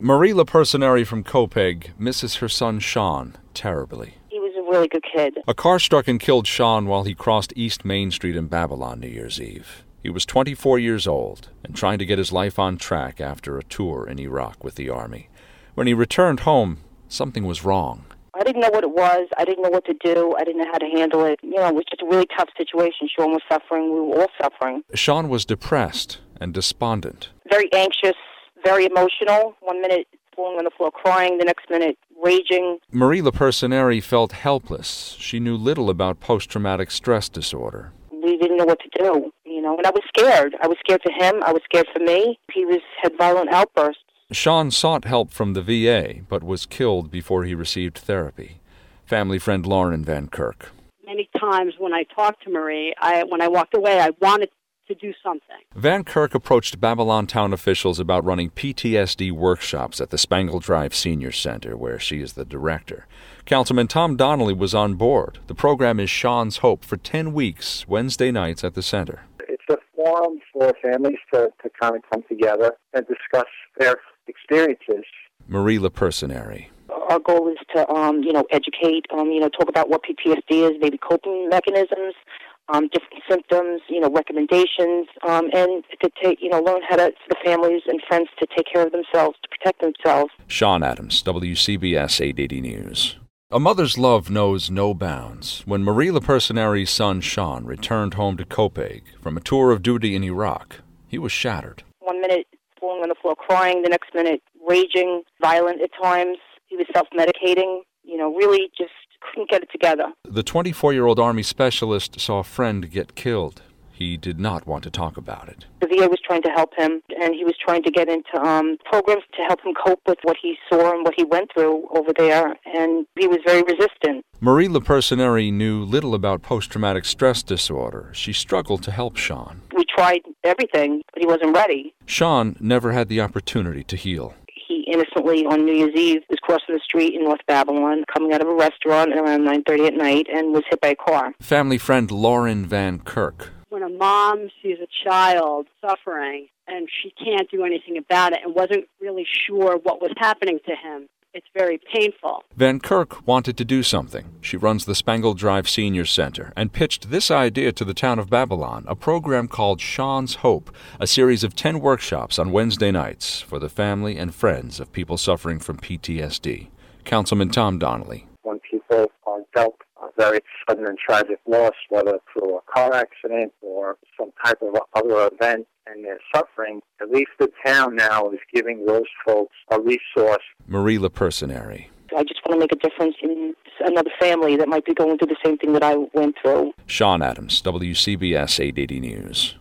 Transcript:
Marie LaPersineri from Copeg misses her son Sean terribly. He was a really good kid. A car struck and killed Sean while he crossed East Main Street in Babylon New Year's Eve. He was 24 years old and trying to get his life on track after a tour in Iraq with the Army. When he returned home, something was wrong. I didn't know what it was. I didn't know what to do. I didn't know how to handle it. It was just a really tough situation. Sean was suffering. We were all suffering. Sean was depressed and despondent. Very anxious, very emotional. 1 minute falling on the floor crying, the next minute raging. Marie LaPersineri felt helpless. She knew little about post-traumatic stress disorder. We didn't know what to do, and I was scared. I was scared for him. I was scared for me. He had violent outbursts. Sean sought help from the VA, but was killed before he received therapy. Family friend Lauren Van Kirk. Many times when I talked to Marie, when I walked away, I wanted to do something. Van Kirk approached Babylon town officials about running PTSD workshops at the Spangle Drive Senior Center, where she is the director. Councilman Tom Donnelly was on board. The program is Sean's Hope for 10 weeks, Wednesday nights at the center. It's a forum for families to kind of come together and discuss their experiences. Marie LaPersineri. Our goal is to, educate, talk about what PTSD is, maybe coping mechanisms, different symptoms, recommendations, and to learn how to, for the families and friends to take care of themselves, to protect themselves. Sean Adams, WCBS 880 News. A mother's love knows no bounds. When Marie LaPersineri's son Sean returned home to Copeg from a tour of duty in Iraq, he was shattered. 1 minute falling on the floor crying, the next minute raging, violent at times. He was self-medicating, really just couldn't get it together. The 24-year-old Army specialist saw a friend get killed. He did not want to talk about it. The VA was trying to help him, and he was trying to get into programs to help him cope with what he saw and what he went through over there, and he was very resistant. Marie LaPersineri knew little about post-traumatic stress disorder. She struggled to help Sean. We tried everything, but he wasn't ready. Sean never had the opportunity to heal. He innocently, on New Year's Eve, was crossing the street in North Babylon, coming out of a restaurant around 9:30 at night, and was hit by a car. Family friend Lauren Van Kirk. When a mom sees a child suffering and she can't do anything about it and wasn't really sure what was happening to him, it's very painful. Van Kirk wanted to do something. She runs the Spangle Drive Senior Center and pitched this idea to the town of Babylon, a program called Sean's Hope, a series of 10 workshops on Wednesday nights for the family and friends of people suffering from PTSD. Councilman Tom Donnelly. When people are dealt a very sudden and tragic loss, whether through a car accident or some type of other event, and they're suffering, at least the town now is giving those folks a resource. Marie LaPersineri. I just want to make a difference in another family that might be going through the same thing that I went through. Sean Adams, WCBS 880 News.